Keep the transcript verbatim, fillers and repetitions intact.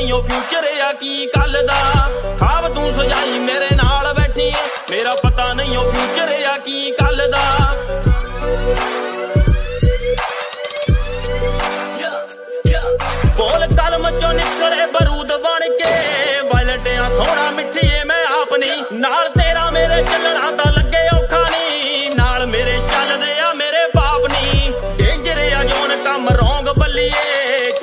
नहीं ओ फ्यूचर या की कल दा। खाब तू सजाई मेरे नाल बैठी मेरा पता नहीं ओ फ्यूचर या की कल दा। बोल कलम चो निकल